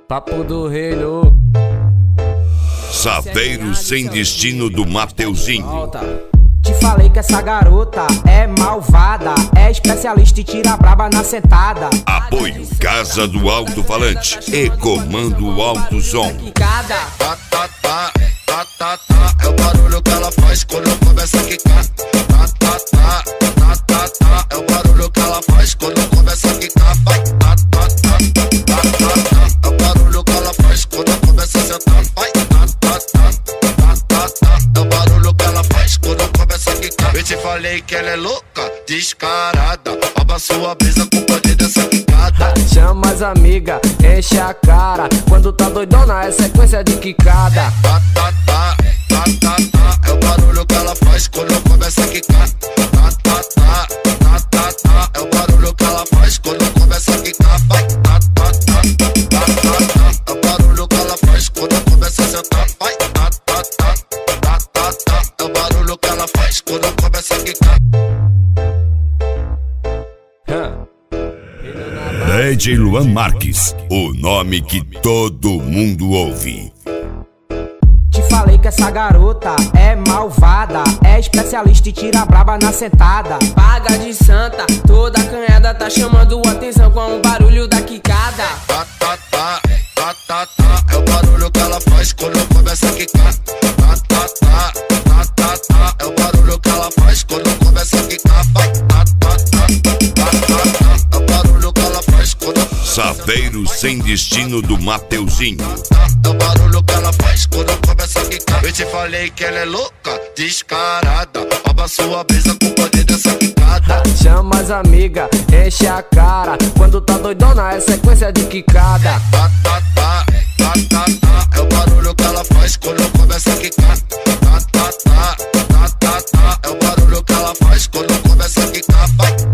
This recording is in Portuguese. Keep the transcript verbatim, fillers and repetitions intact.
Papo do reino. Saveiro sem destino do Mateuzinho. Te falei que essa garota é malvada, é especialista e tira braba na sentada. Apoio Casa do Alto Falante e Comando Alto Som. Tá, tá, tá, tá, tá, tá, é o barulho que ela faz quando começa a quicar. Tá, tá, tá, tá, tá, tá, é o barulho que ela faz quando começa a quicar. Vai, tá, tá, tá, tá, tá, tá, é o barulho que ela faz quando começa a sentar. Vai, tá, tá, tá, tá, tá, tá, é o barulho que ela faz quando começa a quicar. Eu te falei que ela é louca, descarada, rouba sua brisa com o poder dessa quicada. Chama as amigas, enche a cara, quando tá doidona é sequência de quicada. Tá, tá, tá, tá, tá, tá, é o barulho que ela faz quando começa a quicar. Tá, tá, tá, tá, tá, tá, é o barulho que ela faz quando começa a quicar. Vai, tá, tá, tá, tá, tá, tá, é o barulho que ela faz quando começa a sentar. Vai, tá, tá, tá, tá, tá, tá, é o barulho que ela faz quando começa a quicar. D J Luan Marques, o nome que todo mundo ouve. Te falei que essa garota é malvada, é especialista e tira braba na sentada. Paga de santa, toda canhada tá chamando atenção com o barulho da quicada. Tá, tá, tá, tá, tá, tá, é o barulho que ela faz quando começa a quicar. Tá, tá, tá, tá, tá, tá, é o barulho que ela faz quando começa a quicar. Vai, tá, tá, tá, tá, tá, tá, é o barulho que ela faz quando... Saveiro sem destino do Mateuzinho. É o barulho que ela faz quando começa a quicar. Eu te falei que ela é louca, descarada, rouba sua brisa com o poder dessa quicada. Chama as amigas, enche a cara, quando tá doidona é sequência de quicada. Tá, tá, tá, tá, tá, tá, é o barulho que ela faz quando começa a quicar. Tá, tá, tá, tá, tá, tá, é o barulho que ela faz quando começa a quicar. Vai,